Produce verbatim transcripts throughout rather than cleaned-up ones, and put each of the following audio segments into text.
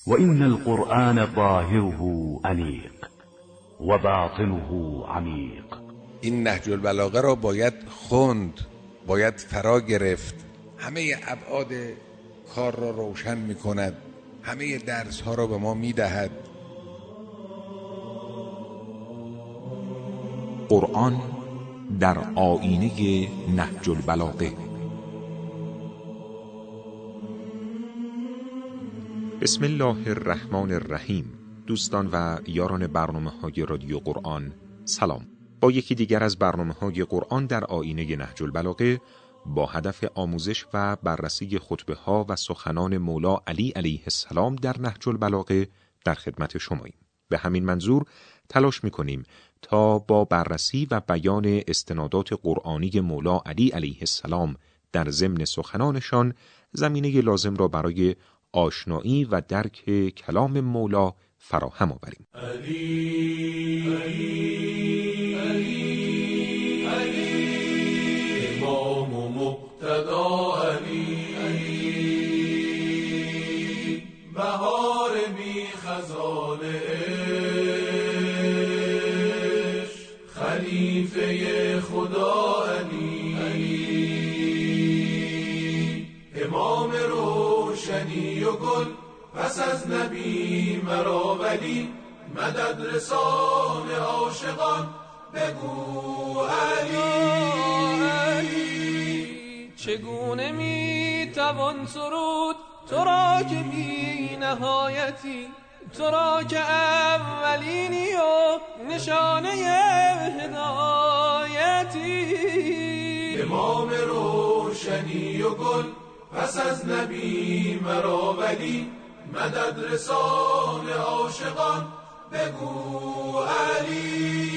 وإن القرآن ظاهره أنيق وباطنه عمیق. این نهج البلاغه را باید خوند، باید فرا گرفت. همه ابعاد کار را روشن می کند، همه درس ها را به ما می دهد. قرآن در آیینه نهج البلاغه. بسم الله الرحمن الرحیم. دوستان و یاران برنامه های رادیو قرآن سلام. با یکی دیگر از برنامه های قرآن در آیینه نهج البلاغه با هدف آموزش و بررسی خطبه ها و سخنان مولا علی علیه السلام در نهج البلاغه در خدمت شماییم. به همین منظور تلاش می‌کنیم تا با بررسی و بیان استنادات قرآنی مولا علی علیه السلام در ضمن سخنانشان زمینه لازم را برای آشنایی و درک کلام مولا فراهم آوریم. علی علی علی علی امام و مقتدا علی علی بهار بی خزان عشق خلیفه خدا علی علی امام روشنی و گل پس از نبی مرا ولی مدد رسان عاشقان بگو علی علی. چگونه می توان سرود تو را که بی نهایتی، تو را که اولینی و نشانه هدایتی. امام روشنی و گل پس از نبی مرا ولی مدد رسان عاشقان بگو علی.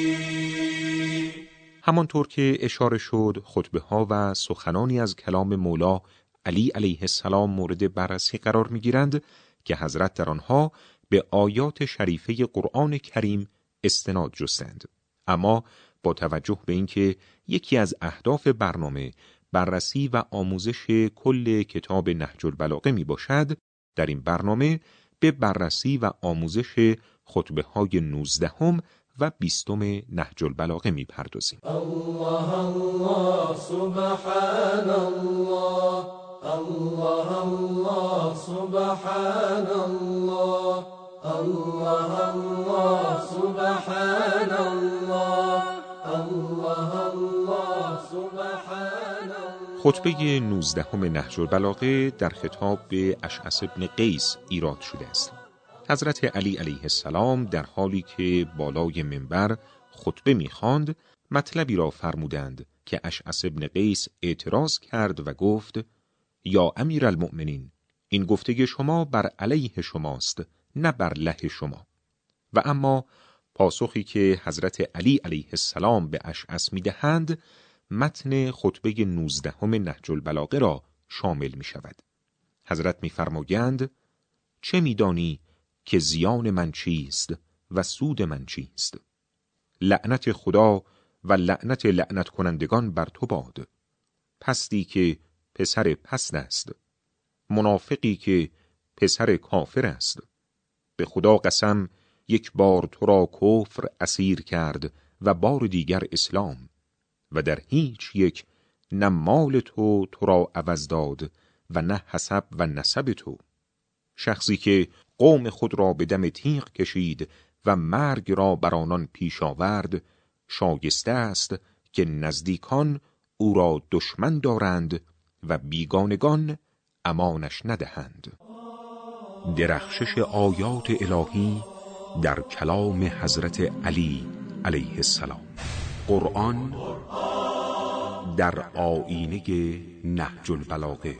همانطور که اشاره شد خطبه ها و سخنانی از کلام مولا علی علیه السلام مورد بررسی قرار می گیرند که حضرت در آنها به آیات شریفه قرآن کریم استناد جستند. اما با توجه به اینکه یکی از اهداف برنامه بررسی و آموزش کل کتاب نهج البلاغه می باشد، در این برنامه به بررسی و آموزش خطبه های نوزدهم و بیستم نهج البلاغه می پردازیم. الله الله سبحان الله، الله الله سبحان الله، الله الله سبحان الله، الله الله سبحان الله. خطبه نوزدهم نهج البلاغه در خطاب به اشعث بن قیس ایراد شده است. حضرت علی علیه السلام در حالی که بالای منبر خطبه می‌خواند، مطلبی را فرمودند که اشعث بن قیس اعتراض کرد و گفت: یا امیرالمؤمنین، این گفته شما بر علیه شماست نه بر له شما. و اما پاسخی که حضرت علی علیه السلام به اشعث می‌دهند متن خطبه نوزدهم نهج البلاغه را شامل می شود. حضرت می فرمایند: چه می دانی که زیان من چیست و سود من چیست؟ لعنت خدا و لعنت لعنت کنندگان بر تو باد. پستی که پسر پست است، منافقی که پسر کافر است. به خدا قسم یک بار تو را کفر اسیر کرد و بار دیگر اسلام، و در هیچ یک نه مال تو تو را عوض داد و نه حسب و نسب تو. شخصی که قوم خود را به دم تیغ کشید و مرگ را بر آنان پیش آورد، شایسته است که نزدیکان او را دشمن دارند و بیگانگان امانش ندهند. درخشش آیات الهی در کلام حضرت علی علیه السلام. قرآن در آیینه نهج البلاغه.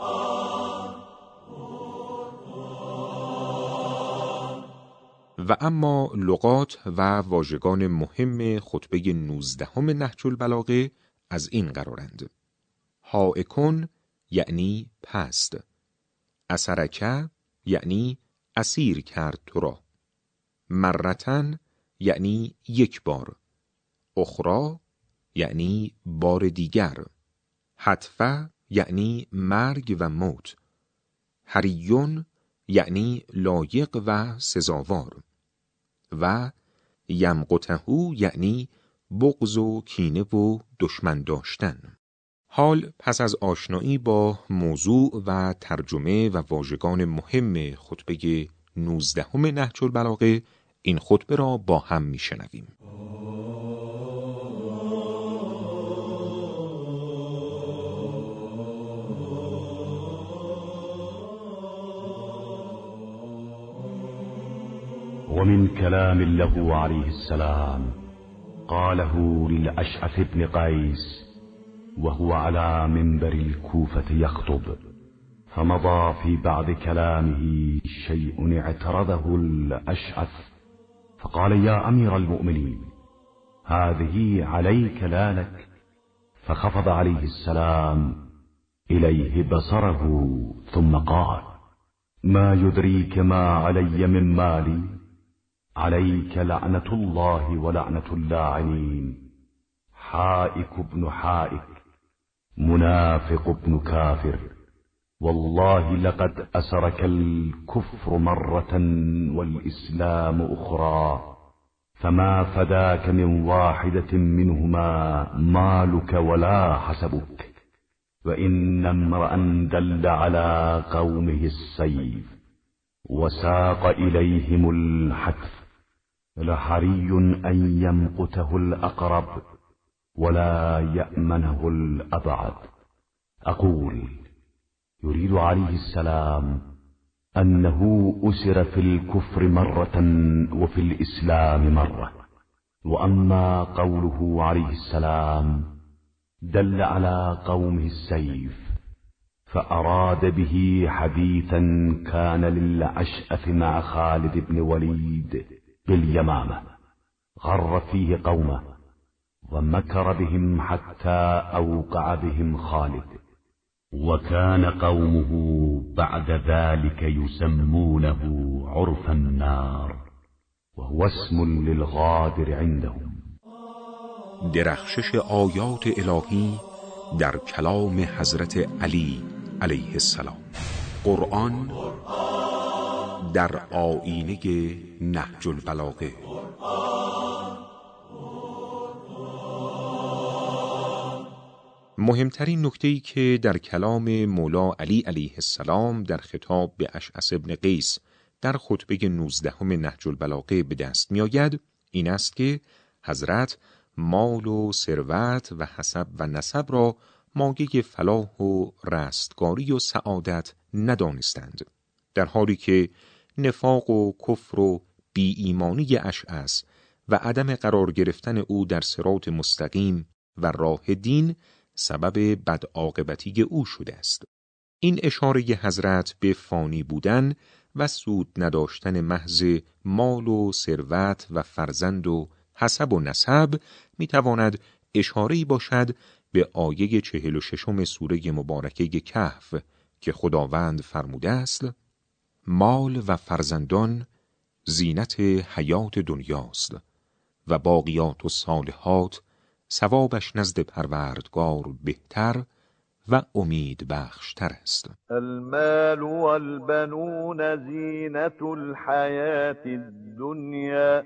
و اما لغات و واژگان مهم خطبه نوزدهم نهج البلاغه از این قرارند: هائکن یعنی پست، اسرکه یعنی اسیر کرد تو را، مرتن یعنی یک بار، اخرى یعنی بار دیگر، حتفه یعنی مرگ و موت، حریون یعنی لایق و سزاوار، و یمقته یعنی بغض و کینه و دشمن داشتن. حال پس از آشنایی با موضوع و ترجمه و واژگان مهم خطبه نوزدهم نهج البلاغه، این خطبه را با هم میشنویم. ومن كلام له عليه السلام قاله للأشعث بن قيس وهو على منبر الكوفة يخطب، فمضى في بعض كلامه شيء اعترضه الأشعث فقال: يا أمير المؤمنين، هذه عليك لا لك؟ فخفض عليه السلام إليه بصره ثم قال: ما يدريك ما علي من مالي؟ عليك لعنة الله ولعنة اللاعنين، حائك ابن حائك، منافق ابن كافر، والله لقد أسرك الكفر مرة والإسلام أخرى، فما فداك من واحدة منهما مالك ولا حسبك، وإن امرأ دل على قومه السيف وساق إليهم الحتف لحري أن يمقته الأقرب ولا يأمنه الأبعد. أقول يريد عليه السلام أنه أسر في الكفر مرة وفي الإسلام مرة، وأما قوله عليه السلام دل على قومه السيف فأراد به حديثا كان للأشعث مع خالد بن وليد باليمامة، غر فيه قومه ومكر بهم حتى أوقع بهم خالد، وكان قومه بعد ذلك يسمونه عرف النار، وهو اسم للغادر عندهم. درخشش آیات الهی در کلام حضرت علی علیه السلام. قرآن در آیینه نهج البلاغه. مهمترین نکته‌ای که در کلام مولا علی علیه السلام در خطاب به اشعث بن قیس در خطبه نوزدهم نهج البلاغه به دست می آید این است که حضرت مال و ثروت و حسب و نسب را مایه فلاح و رستگاری و سعادت ندانستند، در حالی که نفاق و کفر و بی ایمانی اشعث و عدم قرار گرفتن او در صراط مستقیم و راه دین سبب بدعاقبتی او شده است. این اشاره حضرت به فانی بودن و سود نداشتن محض مال و ثروت و فرزند و حسب و نسب می تواند اشاره‌ای باشد به آیه چهل و ششم سوره مبارکه کهف که خداوند فرموده است: مال و فرزندان زینت حیات دنیاست و باقیات الصالحات ثوابش نزد پروردگار بهتر و امید بخشتر است. المال والبنون زینت الحیات الدنیا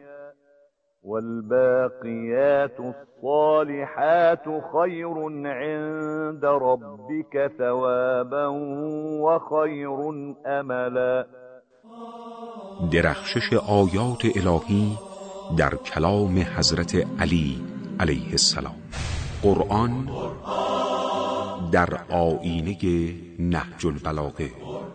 والباقیات الصالحات خیر عند ربك ثوابا و خیر املا. درخشش آیات الهی در کلام حضرت علی علیه السلام. قرآن در آیینه نهج البلاغه.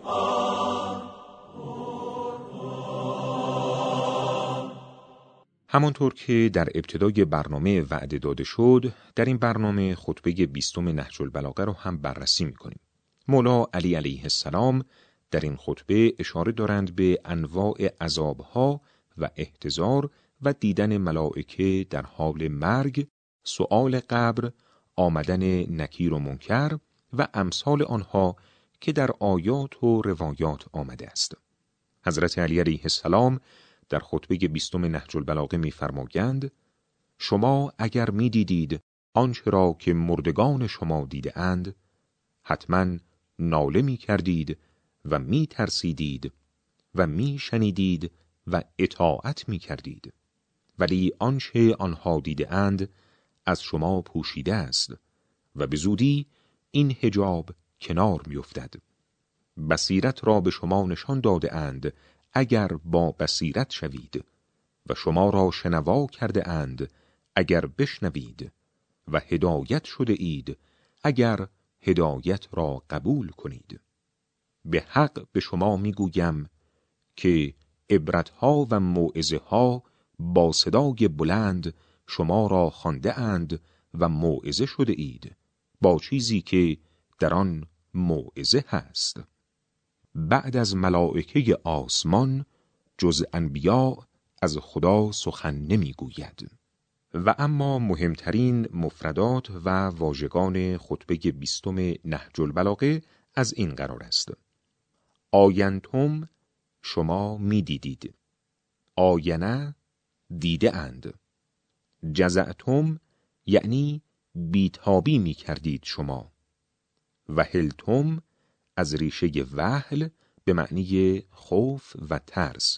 همانطور که در ابتدای برنامه وعده داده شد، در این برنامه خطبه بیستم نهج البلاغه رو هم بررسی می‌کنیم. مولا علی علیه السلام در این خطبه اشاره دارند به انواع عذابها و احتضار و دیدن ملائکه در حال مرگ، سؤال قبر، آمدن نکیر و منکر و امثال آنها که در آیات و روایات آمده است. حضرت علی علیه السلام در خطبه بیستم نهج البلاغه می‌فرمایند: شما اگر می‌دیدید آنچه را که مردگان شما دیده اند، حتما ناله می‌کردید و می‌ترسیدید و می شنیدید و اطاعت می کردید. ولی آنچه آنها دیده اند از شما پوشیده است و به زودی این حجاب کنار می افتد. بصیرت را به شما نشان داده اند اگر با بصیرت شوید و شما را شنوا کرده اند اگر بشنوید و هدایت شده اید اگر هدایت را قبول کنید. به حق به شما می گویم که عبرتها و موعظه ها با صدای بلند شما را خوانده اند و موعظه شده اید با چیزی که در آن موعظه هست. بعد از ملائکه آسمان جز انبیا از خدا سخن نمی گوید. و اما مهمترین مفردات و واژگان خطبه بیستم نهج البلاغه از این قرار است: آینتم، شما می دیدید. آینه، دیده اند. جزعتم، یعنی بیتابی می کردید شما. وهلتم، از ریشه وهل به معنی خوف و ترس.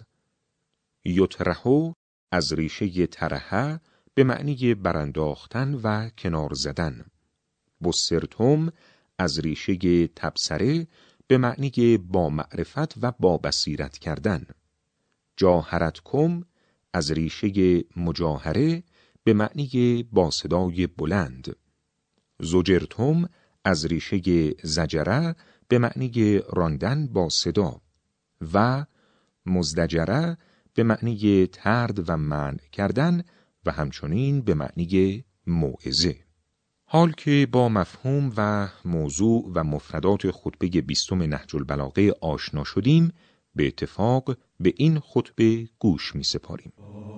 یطرحو، از ریشه ترحه به معنی برانداختن و کنار زدن. بصرتم، از ریشه تبصره به معنی با معرفت و با بصیرت کردن. جاهرتکم، از ریشه مجاهره به معنی با صدای بلند. زجرتم، از ریشه زجره به معنی راندن با صدا. و مزدجره به معنی طرد و منع کردن و همچنین به معنی موعظه. حال که با مفهوم و موضوع و مفردات خطبه بیستم نهج البلاغه آشنا شدیم، به اتفاق به این خطبه گوش می سپاریم.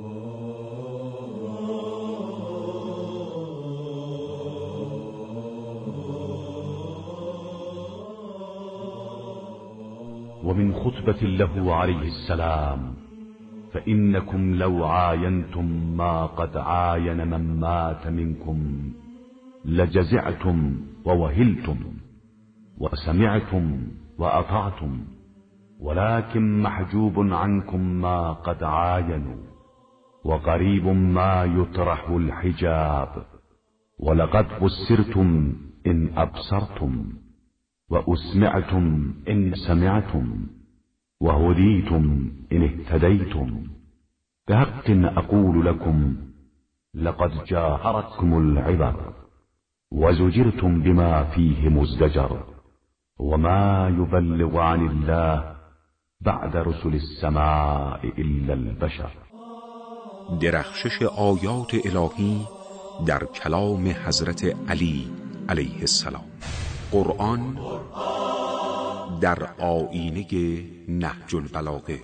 ومن خطبة له عليه السلام: فإنكم لو عاينتم ما قد عاين من مات منكم لجزعتم ووهلتم وسمعتم وأطعتم، ولكن محجوب عنكم ما قد عاينوا، وقريب ما يطرح الحجاب، ولقد بصرتم إن أبصرتم، وأسمعتم إن سمعتم، وهديتم إن اهتديتم. بحق أقول لكم لقد جاهرتكم العبر، وزجرتم بما فيه مزدجر، وما يبلغ عن الله بعد رسل السماء إلا البشر. درخشش آیات الهی در کلام حضرت علی علیه السلام. قرآن در آیینه نهج البلاغه.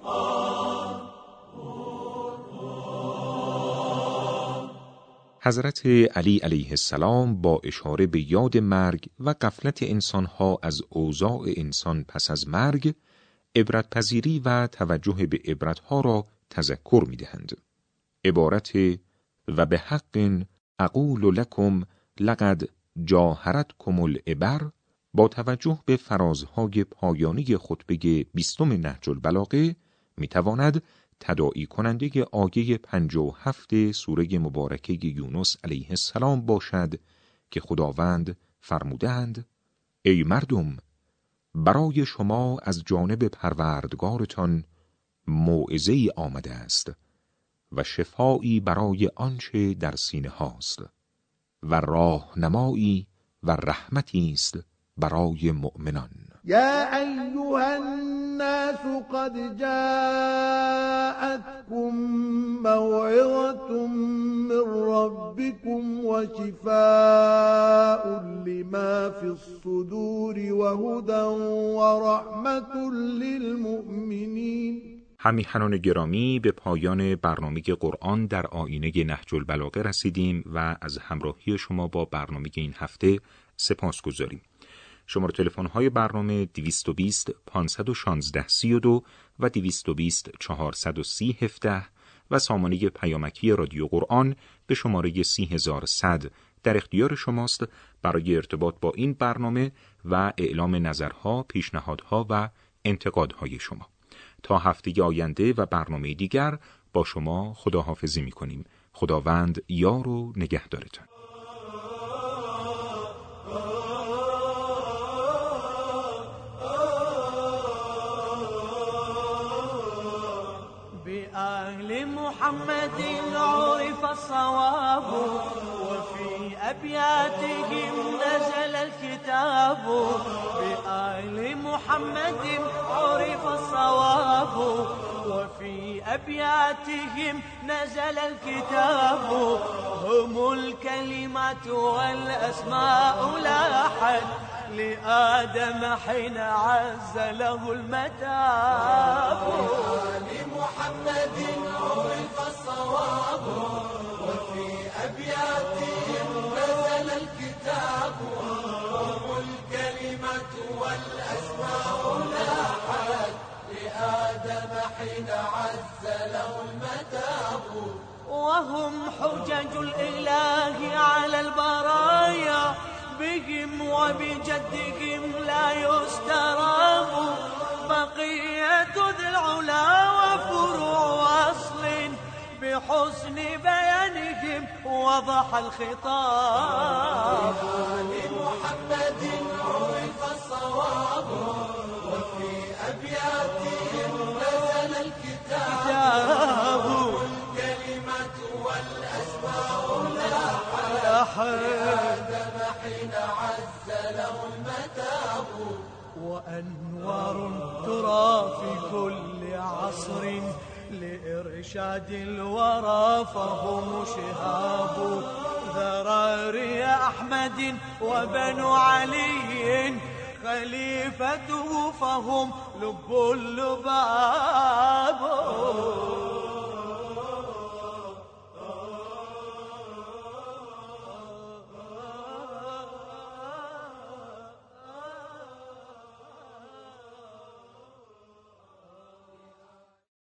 حضرت علی علیه السلام با اشاره به یاد مرگ و غفلت انسانها از اوضاع انسان پس از مرگ، عبرت پذیری و توجه به عبرتها را تذکر می دهند. عبارت و به حق اقول لکم لقد جاهرتکم العبر با توجه به فرازهای پایانی خطبه بیستم نهج البلاغه می تواند تداعی کننده آیه پنجاه و هفت سوره مبارکه یونس علیه السلام باشد که خداوند فرمودند: ای مردم، برای شما از جانب پروردگارتان موعظه‌ای آمده است و شفایی برای آنچه در سینه هاست و راهنمایی و رحمتی است برای مؤمنان. يا أيها الناس قد جاءتكم موعظة من ربكم وشفاء لما في الصدور وهدى ورحمة للمؤمنين. همیهنان گرامی، به پایان برنامه قرآن در آیینه نهج البلاغه رسیدیم و از همراهی شما با برنامه این هفته سپاس گذاریم. شماره تلفن‌های برنامه دویست و بیست پانصد و شانزده سی و دو و دویست و بیست چهارصد و سی هفده و سامانه پیامکی رادیو قرآن به شماره سی هزار و صد در اختیار شماست برای ارتباط با این برنامه و اعلام نظرها، پیشنهادها و انتقادهای شما. تا هفته آینده و برنامه دیگر با شما خداحافظی می‌کنیم. خداوند یار و نگهدارتان. بأهل محمد عرف الصواب وفي أبياتهم نزل الكتاب. بأهل محمد عرف الصواب وفي أبياتهم نزل الكتاب. هم الكلمات والأسماء لاحت لآدم حين عز له المتاب. لمحمد عرف الصواب وفي أبياتهم نزل الكتاب. هم الكلمة والأسماء لاحت لآدم حين عز له المتاب. وهم حجج الإله على البرايا بهم وبجدهم لا يستراب. بقية ذي العلا وفروع أصل بحسن بيانهم وضح الخطاب. لمحمد عرف الصواب وفي أبياتهم نزل الكتاب. الكلمة والأسماء لاحت حين عز له المتاب. وأنوار ترى في كل عصر لإرشاد الورى فهم شهاب. ذراري أحمد وبنو علي خليفته فهم لب اللباب.